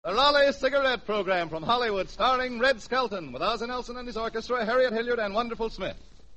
The Raleigh Cigarette Program from Hollywood, starring Red Skelton with Ozzie Nelson and his orchestra, Harriet Hilliard, and Wonderful Smith.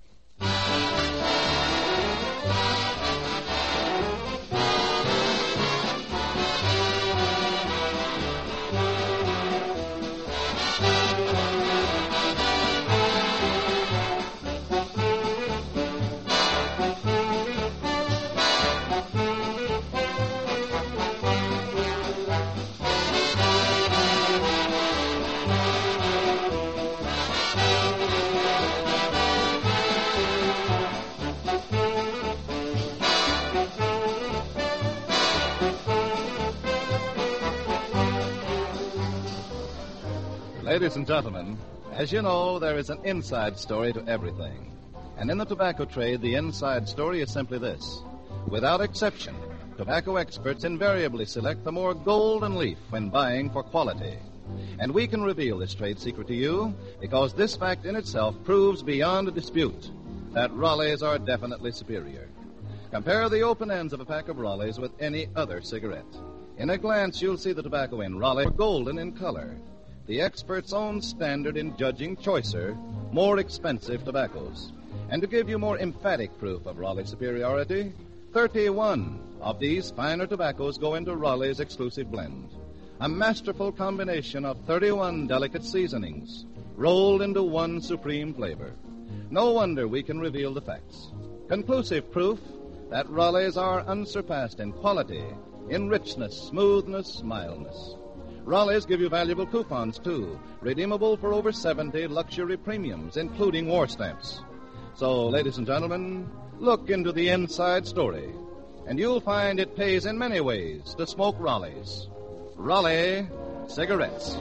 Ladies and gentlemen, as you know, there is an inside story to everything. And in the tobacco trade, the inside story is simply this. Without exception, tobacco experts invariably select the more golden leaf when buying for quality. And we can reveal this trade secret to you because this fact in itself proves beyond a dispute that Raleighs are definitely superior. Compare the open ends of a pack of Raleighs with any other cigarette. In a glance, you'll see the tobacco in Raleigh golden in color. The expert's own standard in judging choicer, more expensive tobaccos. And to give you more emphatic proof of Raleigh's superiority, 31 of these finer tobaccos go into Raleigh's exclusive blend. A masterful combination of 31 delicate seasonings, rolled into one supreme flavor. No wonder we can reveal the facts. Conclusive proof that Raleighs are unsurpassed in quality, in richness, smoothness, mildness. Raleighs give you valuable coupons, too, redeemable for over 70 luxury premiums, including war stamps. So, ladies and gentlemen, look into the inside story, and you'll find it pays in many ways to smoke Raleighs. Raleigh Cigarettes.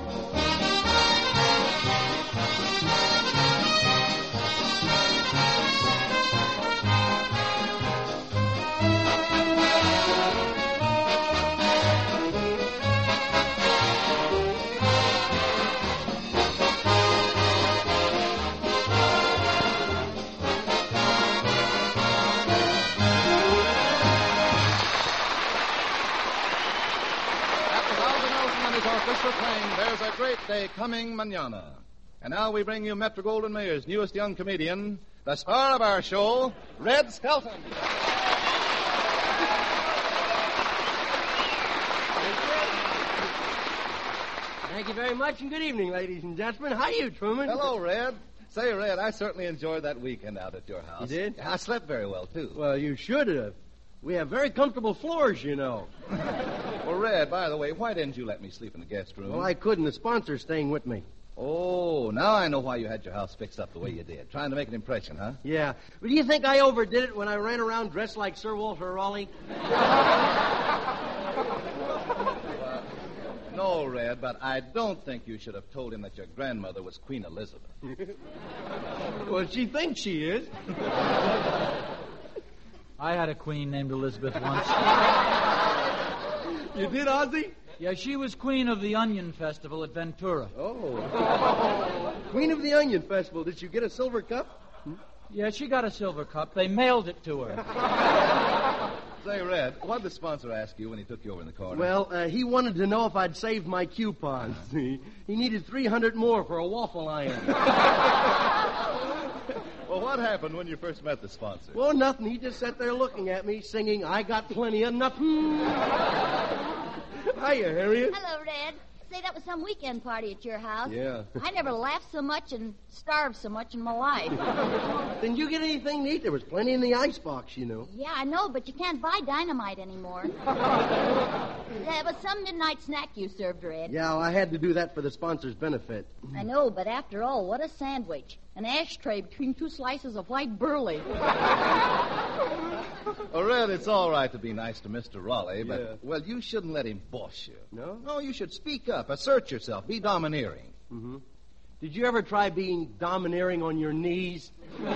There's a great day coming mañana. And now we bring you Metro-Goldwyn-Mayer's newest young comedian, the star of our show, Red Skelton. Thank you very much, and good evening, ladies and gentlemen. How are you, Truman? Hello, Red. Say, Red, I certainly enjoyed that weekend out at your house. You did? I slept very well, too. Well, you should have. We have very comfortable floors, you know. Well, Red, by the way, why didn't you let me sleep in the guest room? Well, I couldn't. The sponsor's staying with me. Oh, now I know why you had your house fixed up the way you did. Trying to make an impression, huh? Yeah. But do you think I overdid it when I ran around dressed like Sir Walter Raleigh? No, Red, but I don't think you should have told him that your grandmother was Queen Elizabeth. Well, she thinks she is. I had a queen named Elizabeth once. You did, Ozzie? Yeah, she was queen of the Onion Festival at Ventura. Oh. Queen of the Onion Festival. Did you get a silver cup? Yeah, she got a silver cup. They mailed it to her. Say, Red, what did the sponsor ask you when he took you over in the corner? Well, he wanted to know if I'd saved my coupons. He needed 300 more for a waffle iron. Well, what happened when you first met the sponsor? Well, nothing. He just sat there looking at me, singing, I got plenty of nothing. Hiya, Harriet. Hello, Red. Say, that was some weekend party at your house. Yeah. I never laughed so much and starved so much in my life. Didn't you get anything to eat? There was plenty in the icebox, you know. Yeah, I know, but you can't buy dynamite anymore. That was some midnight snack you served, Red. Yeah, well, I had to do that for the sponsor's benefit. I know, but after all, what a sandwich. An ashtray between two slices of white burley. Oh, Red, it's all right to be nice to Mr. Raleigh, but, Yeah. well, you shouldn't let him boss you. No? No, you should speak up, assert yourself, be domineering. Mm-hmm. Did you ever try being domineering on your knees? Well,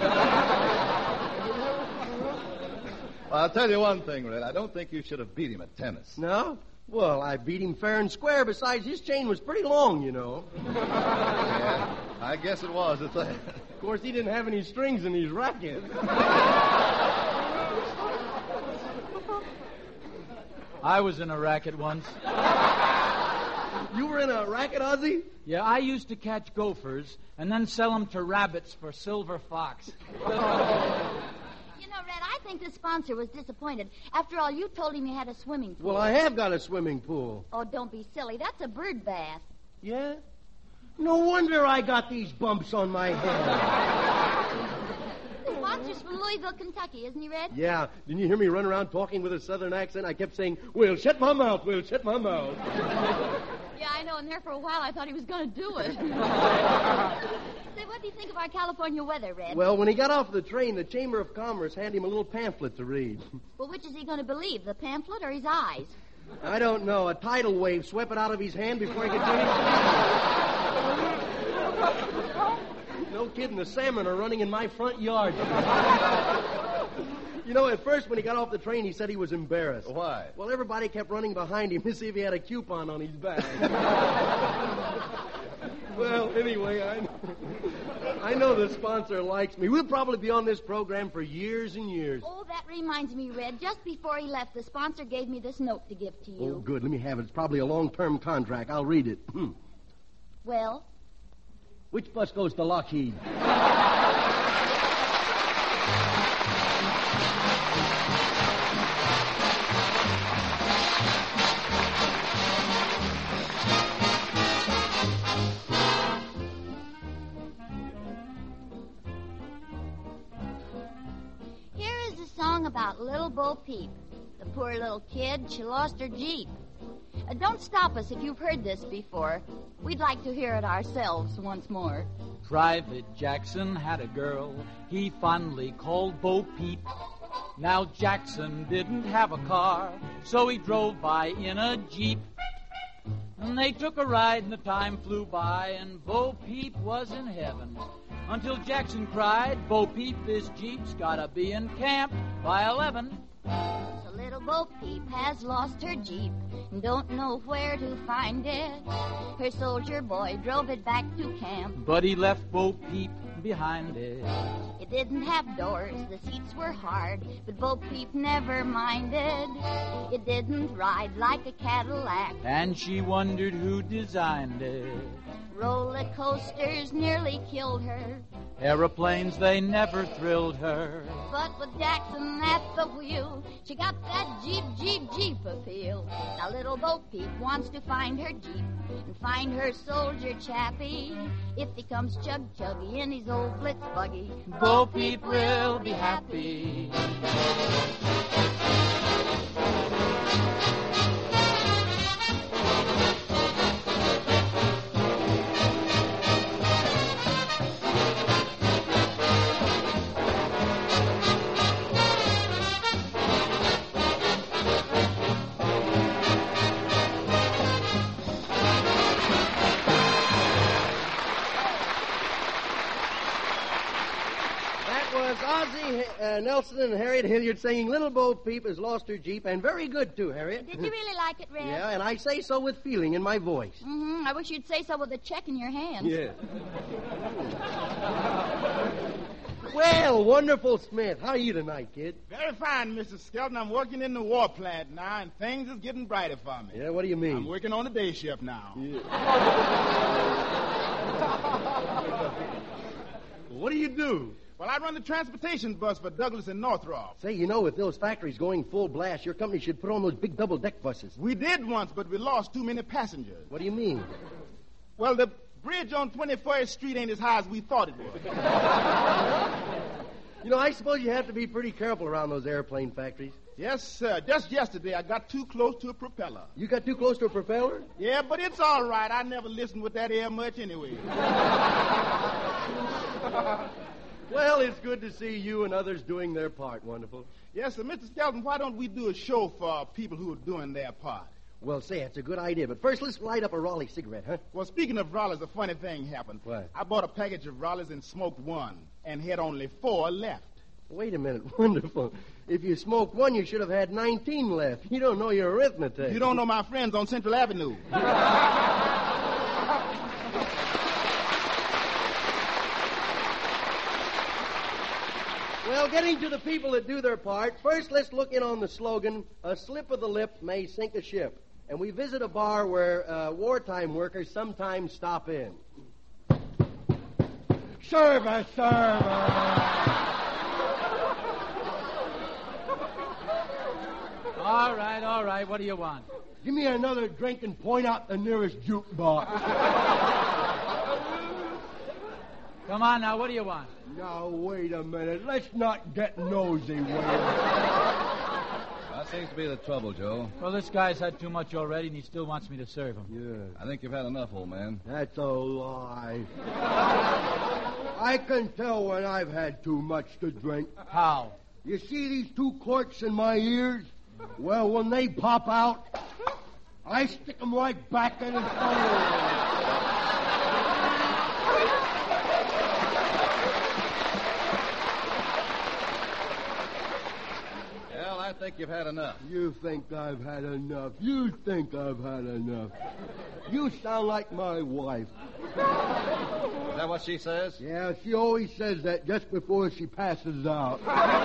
I'll tell you one thing, Red. I don't think you should have beat him at tennis. No? Well, I beat him fair and square. Besides, his chain was pretty long, you know. Yeah, I guess it was. Of course, he didn't have any strings in his racket. I was in a racket once. You were were in a racket, Ozzy? Yeah, I used to catch gophers and then sell them to rabbits for silver fox. You know, Red, I think the sponsor was disappointed. After all, you told him you had a swimming pool. Well, I have got a swimming pool. Oh, don't be silly. That's a bird bath. Yeah? No wonder I got these bumps on my head. The sponsor's from Louisville, Kentucky, isn't he, Red? Yeah. Didn't you hear me run around talking with a southern accent? I kept saying, "Well, shut my mouth, Will, shut my mouth." Yeah, I know, and there for a while I thought he was going to do it. Say, what do you think of our California weather, Red? Well, when he got off the train, the Chamber of Commerce handed him a little pamphlet to read. Well, which is he going to believe, the pamphlet or his eyes? I don't know. A tidal wave swept it out of his hand before he could finish. No kidding, the salmon are running in my front yard. You know, at first when he got off the train, he said he was embarrassed. Why? Well, everybody kept running behind him to see if he had a coupon on his back. Well, anyway, I know the sponsor likes me. We'll probably be on this program for years and years. Oh, that reminds me, Red. Just before he left, the sponsor gave me this note to give to you. Oh, good. Let me have it. It's probably a long-term contract. I'll read it. Well? Which bus goes to Lockheed? Here is a song about Little Bo Peep. The poor little kid, she lost her Jeep. Don't stop us if you've heard this before. We'd like to hear it ourselves once more. Private Jackson had a girl he fondly called Bo Peep. Now Jackson didn't have a car, so he drove by in a Jeep. And they took a ride and the time flew by and Bo Peep was in heaven. Until Jackson cried, "Bo Peep, this Jeep's gotta be in camp by 11. So little Bo Peep has lost her Jeep and don't know where to find it. Her soldier boy drove it back to camp. But he left Bo Peep behind it. It didn't have doors, the seats were hard, but Bo Peep never minded. It didn't ride like a Cadillac, And she wondered who designed it. roller coasters nearly killed her. Aeroplanes, they never thrilled her. But with Jackson at the wheel, she got that Jeep appeal. Now little Bo Peep wants to find her Jeep and find her soldier chappie. If he comes chug-chuggy in his old Blitz buggy, Bo Peep will be happy. Nelson and Harriet Hilliard singing Little Bo Peep has lost her Jeep, and very good, too, Harriet. Did you really like it, Red? Yeah, and I say so with feeling in my voice. I wish you'd say so with a check in your hand. Yeah. Well, wonderful Smith, how are you tonight, kid? Very fine, Mr. Skelton. I'm working in the war plant now, and things is getting brighter for me. Yeah, what do you mean? I'm working on the day shift now. Yeah. What do you do? Well, I run the transportation bus for Douglas and Northrop. Say, you know, with those factories going full blast, your company should put on those big double-deck buses. We did once, but we lost too many passengers. What do you mean? Well, the bridge on 21st Street ain't as high as we thought it was. You know, I suppose you have to be pretty careful around those airplane factories. Yes, sir. Just yesterday, I got too close to a propeller. You got too close to a propeller? Yeah, but it's all right. I never listened with that air much anyway. Well, it's good to see you and others doing their part. Wonderful. Yes, sir. Mr. Skelton, why don't we do a show for people who are doing their part? Well, say, that's a good idea. But first, let's light up a Raleigh cigarette, huh? Well, speaking of Raleighs, a funny thing happened. What? I bought a package of Raleighs and smoked one, and had only 4 left. Wait a minute. Wonderful. If you smoked one, you should have had 19 left. You don't know your arithmetic. You don't know my friends on Central Avenue. Well, getting to the people that do their part, first let's look in on the slogan, "A slip of the lip may sink a ship." and we visit a bar where wartime workers sometimes stop in. Service, service. All right. What do you want? Give me another drink and point out the nearest jukebox. Come on now, what do you want? Now, wait a minute. Let's not get nosy, waiter. That seems to be the trouble, Joe. Well, this guy's had too much already, and he still wants me to serve him. Yeah. I think you've had enough, old man. That's a lie. I can tell when I've had too much to drink. How? You see these two corks in my ears? Well, when they pop out, I stick them right back in his phone. Well, I think you've had enough. You think I've had enough. You think I've had enough. You sound like my wife. Is that what she says? Yeah, she always says that just before she passes out.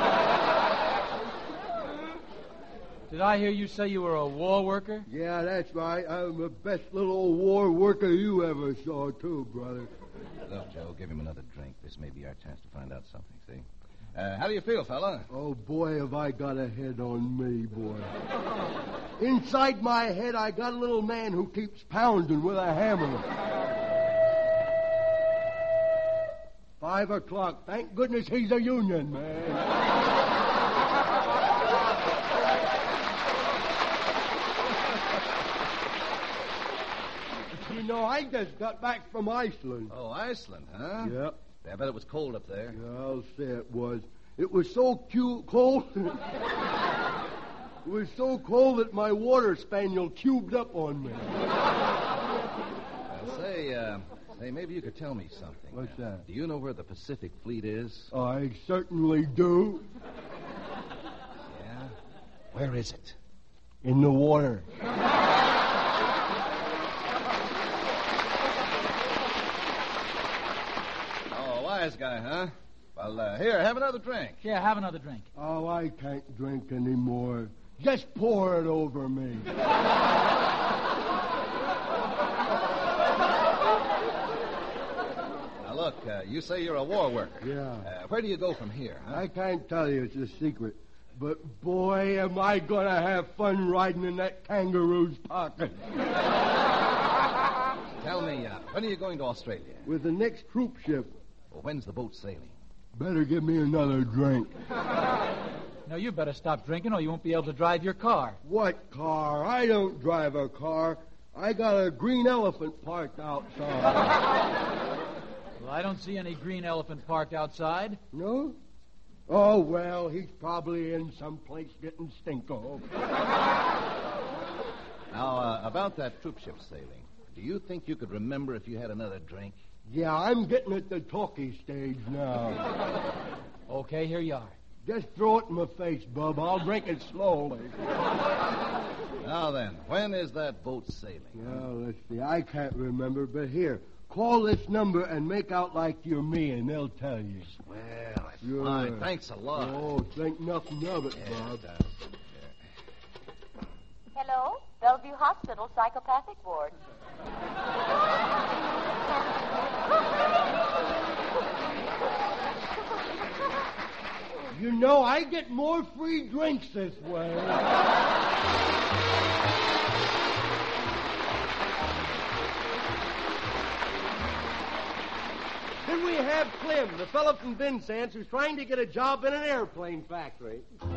Did I hear you say you were a war worker? Yeah, that's right. I'm the best little old war worker you ever saw, too, brother. Look, Joe, give him another drink. This may be our chance to find out something, see? How do you feel, fella? Oh, boy, have I got a head on me, boy. Inside my head, I got a little man who keeps pounding with a hammer. 5 o'clock. Thank goodness he's a union man. You know, I just got back from Iceland. Oh, Iceland, huh? Yep. I bet it was cold up there. Yeah, I'll say it was. It was so cold. It was so cold that my water spaniel cubed up on me. Say, maybe you could tell me something. What's that? Do you know where the Pacific Fleet is? I certainly do. Yeah? Where is it? In the water. Wise guy, huh? Well, here, have another drink. Yeah, have another drink. Oh, I can't drink anymore. Just pour it over me. Now, look, you say you're a war worker. Yeah. Where do you go from here, huh? I can't tell you. It's a secret. But, boy, am I going to have fun riding in that kangaroo's pocket. Tell me, when are you going to Australia? With the next troop ship. Well, when's the boat sailing? Better give me another drink. No, you better stop drinking or you won't be able to drive your car. What car? I don't drive a car. I got a green elephant parked outside. Well, I don't see any green elephant parked outside. No? Oh, well, he's probably in some place getting stinko. Now, about that troop ship sailing, do you think you could remember if you had another drink? Yeah, I'm getting at the talkie stage now. Okay, here you are. Just throw it in my face, bub. I'll drink it slowly. Now then, when is that boat sailing? Well, let's see. I can't remember, but here. Call this number and make out like you're me, and they'll tell you. Well, that's fine. Thanks a lot. Oh, think nothing of it, Bob. Hello? Bellevue Hospital Psychopathic Ward. You know, I get more free drinks this way. Then we have Clem, the fellow from Vincennes, who's trying to get a job in an airplane factory.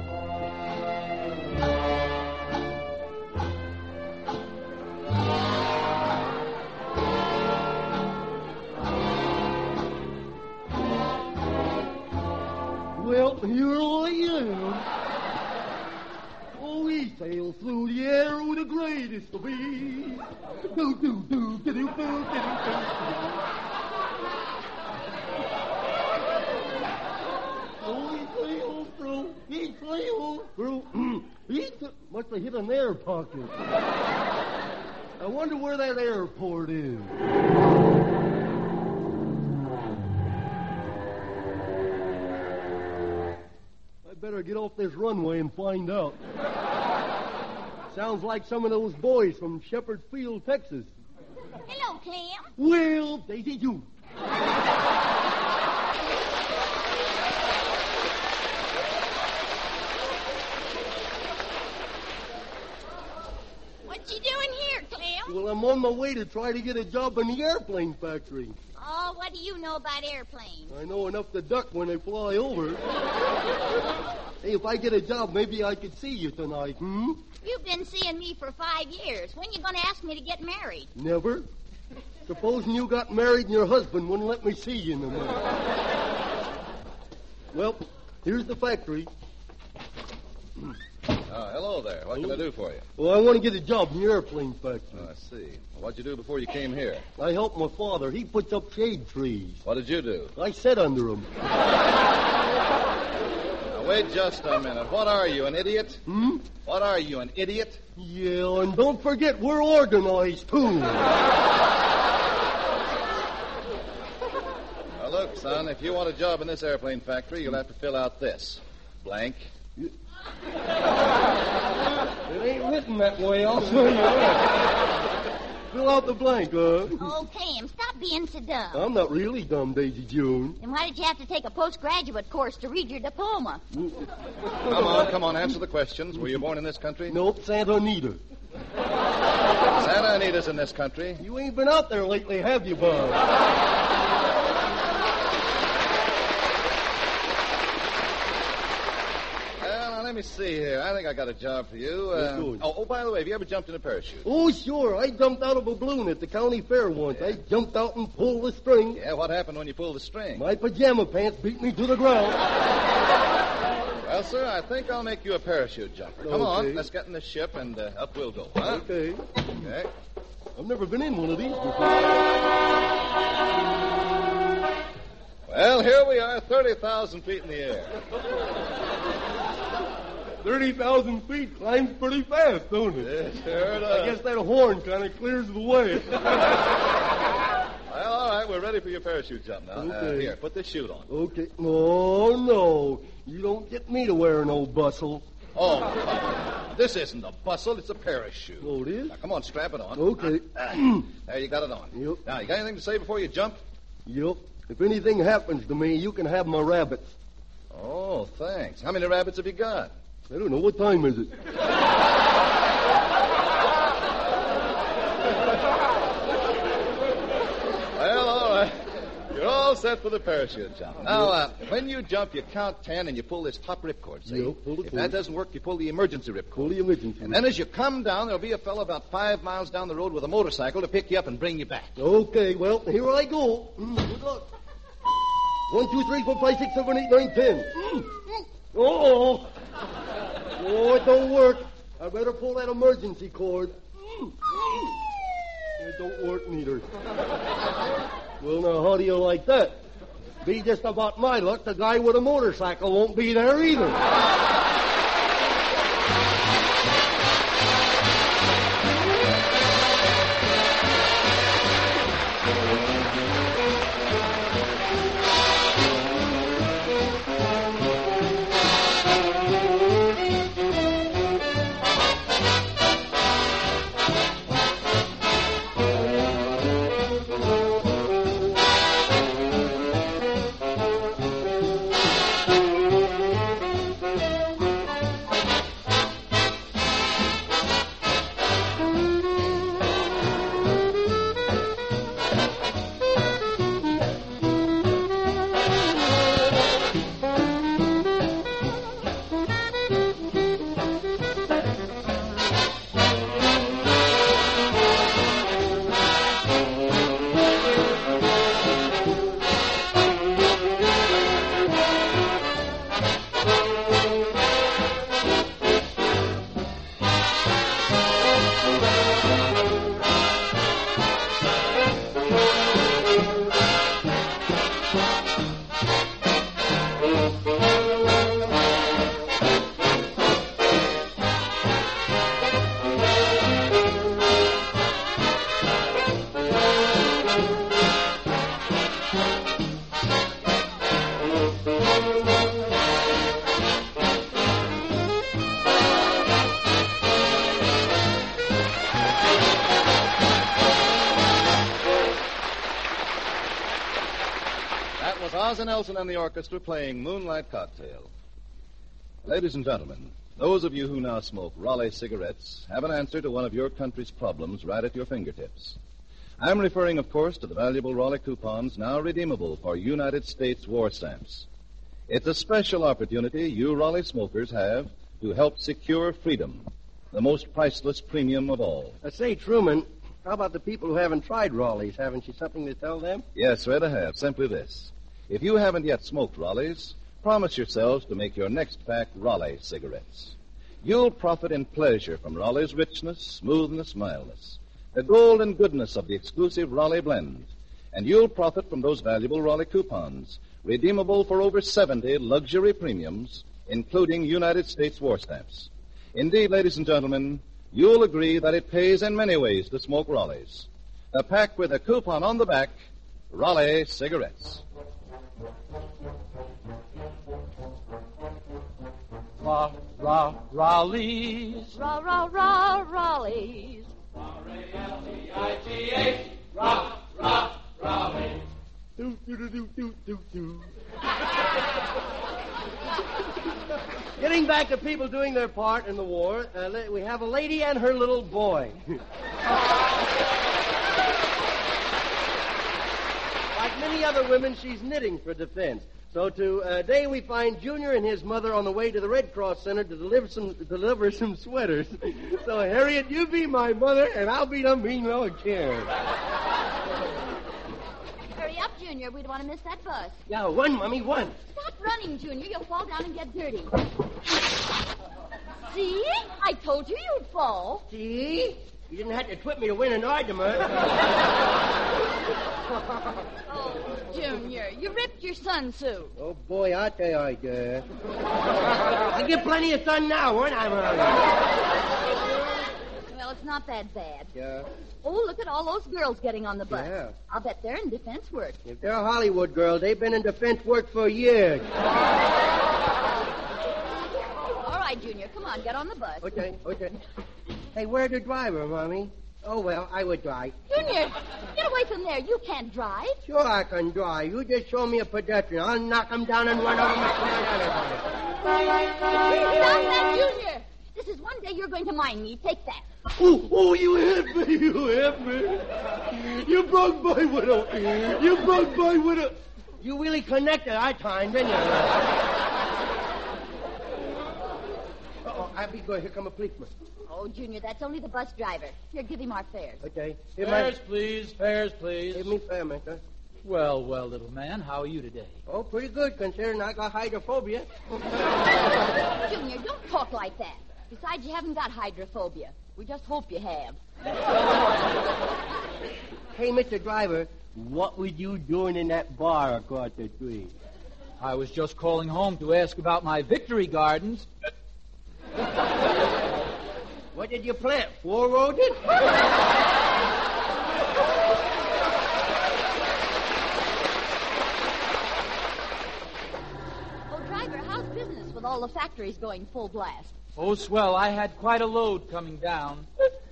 Well, here I am. Oh, we sail through the air with the greatest of ease. Do, do, do, do, do, do, do, do. Must have hit an air pocket. I wonder where that airport is. I better get off this runway and find out. Sounds like some of those boys from Shepherd Field, Texas. Hello, Clem. Well, Daisy June. What you doing here, Clem? Well, I'm on my way to try to get a job in the airplane factory. Oh, what do you know about airplanes? I know enough to duck when they fly over. Hey, if I get a job, maybe I could see you tonight, hmm? You've been seeing me for 5 years. When you going to ask me to get married? Never. Supposing you got married and your husband wouldn't let me see you no more. Well, here's the factory. Hello there. What can I do for you? Well, I want to get a job in the airplane factory. Oh, I see. What'd you do before you came here? I helped my father. He puts up shade trees. What did you do? I sat under them. Now, wait just a minute. What are you, an idiot? Hmm? What are you, an idiot? Yeah, and don't forget, we're organized, too. Now, look, son, if you want a job in this airplane factory, you'll have to fill out this. Blank. It ain't written that way, I'll show you. Fill out the blank, Oh, Clem, stop being so dumb. I'm not really dumb, Daisy June. Then why did you have to take a postgraduate course to read your diploma? Come on, answer the questions. Were you born in this country? Nope, Santa Anita. Santa Anita's in this country. You ain't been out there lately, have you, Bob? Let me see here. I think I got a job for you. By the way, have you ever jumped in a parachute? Oh, sure. I jumped out of a balloon at the county fair once. I jumped out and pulled the string. Yeah, what happened when you pulled the string? My pajama pants beat me to the ground. Well, sir, I think I'll make you a parachute jumper. Come on, let's get in the ship and up we'll go, huh? Okay. Okay. I've never been in one of these before. Well, here we are, 30,000 feet in the air. 30,000 feet climbs pretty fast, don't it? Yes, sure does. I guess that horn kind of clears the way. Well, all right, we're ready for your parachute jump now. Okay. Here, put this chute on. Okay. Oh, no. You don't get me to wear no bustle. Oh, this isn't a bustle, it's a parachute. Oh, it is? Now, come on, strap it on. Okay. There, you got it on. Yep. Now, you got anything to say before you jump? Yep. If anything happens to me, you can have my rabbits. Oh, thanks. How many rabbits have you got? I don't know. What time is it? Well, all right. You're all set for the parachute jump. Now, when you jump, you count 10 and you pull this top ripcord, see? Yep, pull the If cord. that doesn't work, you pull the emergency ripcord. Pull the emergency. And then as you come down, there'll be a fellow about 5 miles down the road with a motorcycle to pick you up and bring you back. Okay, well, here I go. Good luck. 1, 2, 3, 4, 5, 6, 7, 8, 9, 10. Oh, it don't work. I better pull that emergency cord. It don't work neither. Well, now, how do you like that? Be just about my luck, the guy with a motorcycle won't be there either. Oz and Nelson and the orchestra playing Moonlight Cocktail. Ladies and gentlemen, those of you who now smoke Raleigh cigarettes have an answer to one of your country's problems right at your fingertips. I'm referring, of course, to the valuable Raleigh coupons now redeemable for United States war stamps. It's a special opportunity you Raleigh smokers have to help secure freedom, the most priceless premium of all. Say, Truman, how about the people who haven't tried Raleigh's? Haven't you something to tell them? Yes, Red, I have. Simply this. If you haven't yet smoked Raleigh's, promise yourselves to make your next pack Raleigh cigarettes. You'll profit in pleasure from Raleigh's richness, smoothness, mildness, the gold and goodness of the exclusive Raleigh blend. And you'll profit from those valuable Raleigh coupons, redeemable for over 70 luxury premiums, including United States war stamps. Indeed, ladies and gentlemen, you'll agree that it pays in many ways to smoke Raleigh's. The pack with a coupon on the back, Raleigh cigarettes. Raleigh's. Raleigh's. R-A-L-E-I-G-H. Raleigh's. Do. Getting back to people doing their part in the war, we have a lady and her little boy. Like many other women, she's knitting for defense. So today we find Junior and his mother on the way to the Red Cross Center to deliver some sweaters. So, Harriet, you be my mother, and I'll be the mean little kid. Hurry up, Junior. We don't want to miss that bus. Yeah, one, Mommy, one. Stop running, Junior. You'll fall down and get dirty. See? I told you you'd fall. See? You didn't have to twit me to win an argument. Oh, Junior, you ripped your sun suit. Oh, boy, I tell you I did. I get plenty of sun now, won't I, Mommy? Well, it's not that bad. Yeah? Oh, look at all those girls getting on the bus. Yeah. I'll bet they're in defense work. If they're Hollywood girls, they've been in defense work for years. All right, Junior, come on, get on the bus. Okay. Hey, where's the driver, Mommy? Oh, well, I would drive. Junior, get away from there. You can't drive. Sure I can drive. You just show me a pedestrian. I'll knock him down and run over my Stop that, Junior. This is one day you're going to mind me. Take that. Oh, you hit me. You broke my widow. You really connected our time, didn't you? Uh-oh, I'll be good. Here come a policeman. Oh, Junior, that's only the bus driver. Here, give him our fares. Okay. Fares, please. Give me fare, mister. Well, little man, how are you today? Oh, pretty good, considering I got hydrophobia. Junior, don't talk like that. Besides, you haven't got hydrophobia. We just hope you have. Hey, Mr. Driver, what were you doing in that bar across the street? I was just calling home to ask about my victory gardens. What did you plant? 4 roses? Oh, driver, how's business with all the factories going full blast? Oh, swell, I had quite a load coming down.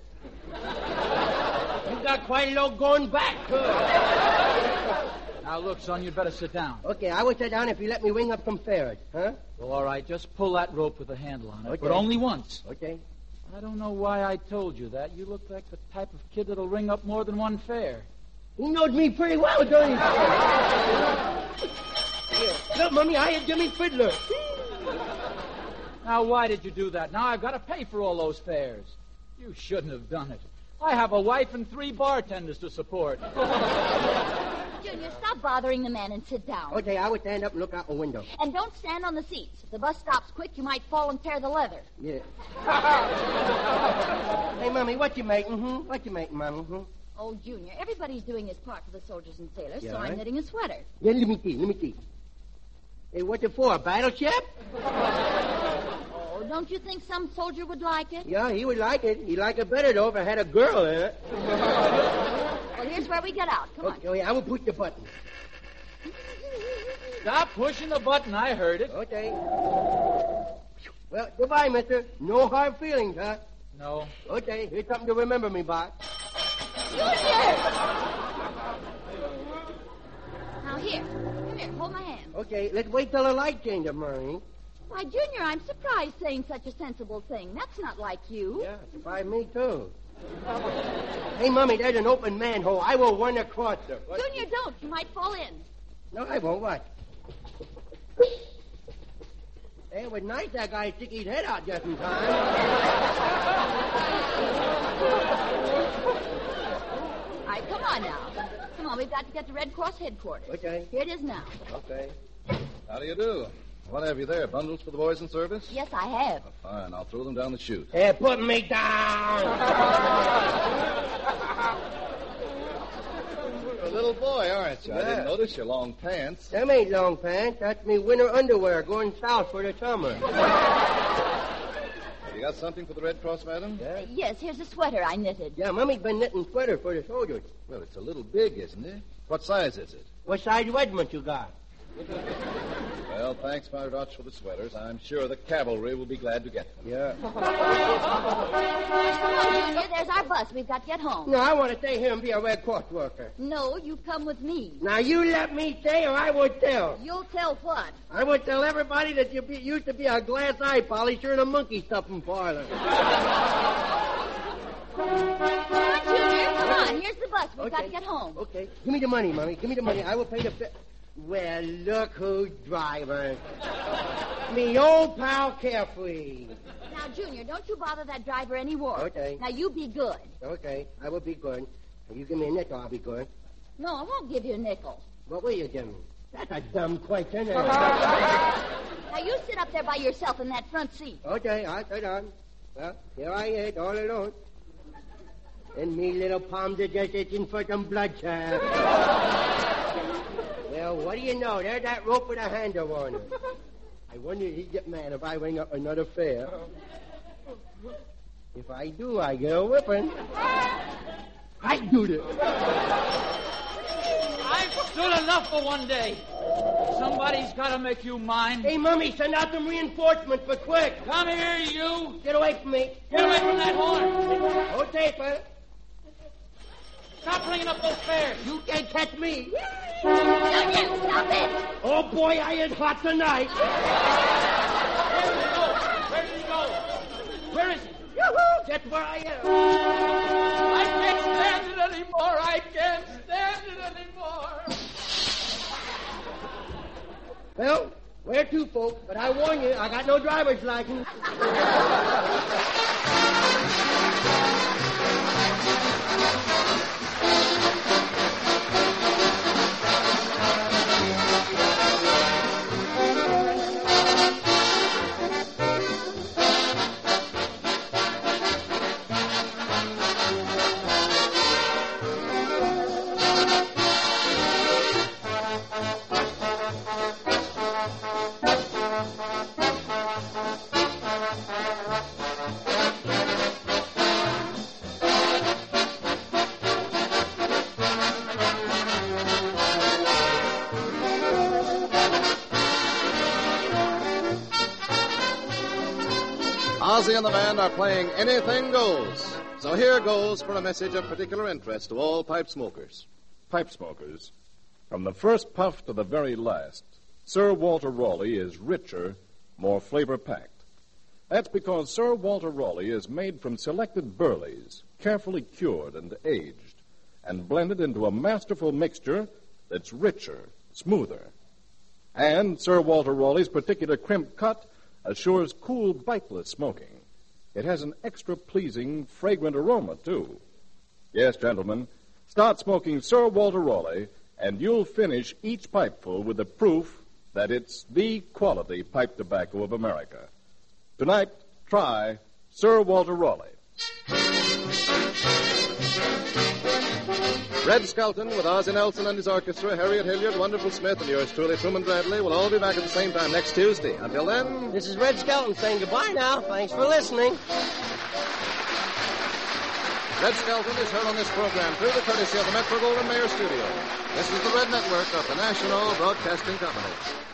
You got quite a load going back, too. Now, look, son, you'd better sit down. Okay, I will sit down if you let me ring up some fares, huh? Well, all right, just pull that rope with the handle on it, Okay. but only once. Okay. I don't know why I told you that. You look like the type of kid that'll ring up more than one fare. He knows me pretty well, don't he? Here. Look, Mommy, I had Jimmy Fiddler. Now, why did you do that? Now I've got to pay for all those fares. You shouldn't have done it. I have a wife and 3 bartenders to support. Junior, stop bothering the man and sit down. Okay, I will stand up and look out the window. And don't stand on the seats. If the bus stops quick, you might fall and tear the leather. Yeah. Hey, Mommy, what you making? What you making, Mommy? Oh, Junior, everybody's doing his part for the soldiers and sailors, Yeah, so I'm right. knitting a sweater. Yeah, let me see. Hey, what's it for, a battleship? Oh, don't you think some soldier would like it? Yeah, he would like it. He'd like it better, though, if it had a girl in it. Well, here's where we get out. Come on. Okay, I will push the button. Stop pushing the button. I heard it. Okay. Well, goodbye, mister. No hard feelings, huh? No. Okay, here's something to remember me by. Junior! Now, here. Come here. hold my hand. Okay, let's wait till the light changes, Maureen. Why, Junior, I'm surprised saying such a sensible thing. That's not like you. Yeah, by me, too. Hey, Mummy, there's an open manhole. I will run across it. What? Junior, don't. You might fall in. No, I won't. What? Hey, it was nice that guy stick his head out just in time. All right, come on now. Come on, we've got to get to Red Cross headquarters. Okay. Here it is now. Okay. How do you do? What have you there? Bundles for the boys in service? Yes, I have. Oh, fine. I'll throw them down the chute. Hey, put me down! You're a little boy, aren't you? I Yeah. didn't notice your long pants. Them ain't long pants. That's me winter underwear going south for the summer. Have you got something for the Red Cross, madam? Yeah? Yes, here's a sweater I knitted. Yeah, Mummy's been knitting sweaters for the soldiers. Well, it's a little big, isn't it? What size is it? What size regiment you got? Well, thanks very much for the sweaters. I'm sure the cavalry will be glad to get them. Yeah. Come on, Junior, there's our bus. We've got to get home. No, I want to stay here and be a Red Cross worker. No, you come with me. Now, you let me stay or I would tell. You'll tell what? I would tell everybody that you used to be a glass eye polisher in a monkey stuffing parlor. Come on, Junior, come on. Here's the bus. We've got to get home. Okay. Give me the money, Mommy. Give me the money. I will pay the fare. Well, look who's driving. Me old pal Carefree. Now, Junior, don't you bother that driver anymore. Okay. Now, you be good. Okay, I will be good. If you give me a nickel, I'll be good. No, I won't give you a nickel. What will you give me? That's a dumb question. Now, you sit up there by yourself in that front seat. Okay, I'll sit down. Well, here I is, all alone. And me little palms are just itching for some blood shot. Well, what do you know? There's that rope with a handle on it. I wonder if he'd get mad if I ring up another fare. If I do, I get a whipping. I do this. I've stood enough for one day. Somebody's got to make you mine. Hey, Mummy, send out some reinforcements for quick. Come here, you. Get away from me. Get away from that horn. Okay, fella. Stop ringing up those fares. You can't catch me. Junior, stop it. Oh, boy, I is hot tonight. Where did he go? Where is he? Yoo-hoo! That's where I am. I can't stand it anymore. I can't stand it anymore. Well, where to, folks? But I warn you, I got no driver's license. Ozzy and the band are playing Anything Goes. So here goes for a message of particular interest to all pipe smokers. Pipe smokers, from the first puff to the very last, Sir Walter Raleigh is richer, more flavor-packed. That's because Sir Walter Raleigh is made from selected burleys, carefully cured and aged, and blended into a masterful mixture that's richer, smoother. And Sir Walter Raleigh's particular crimp cut assures cool, biteless smoking. It has an extra pleasing, fragrant aroma, too. Yes, gentlemen, start smoking Sir Walter Raleigh, and you'll finish each pipeful with the proof that it's the quality pipe tobacco of America. Tonight, try Sir Walter Raleigh. Red Skelton with Ozzie Nelson and his orchestra, Harriet Hilliard, Wonderful Smith, and yours truly, Truman Bradley, will all be back at the same time next Tuesday. Until then... This is Red Skelton saying goodbye now. Thanks for listening. Red Skelton is heard on this program through the courtesy of the Metro-Goldwyn Mayer Studio. This is the Red Network of the National Broadcasting Company.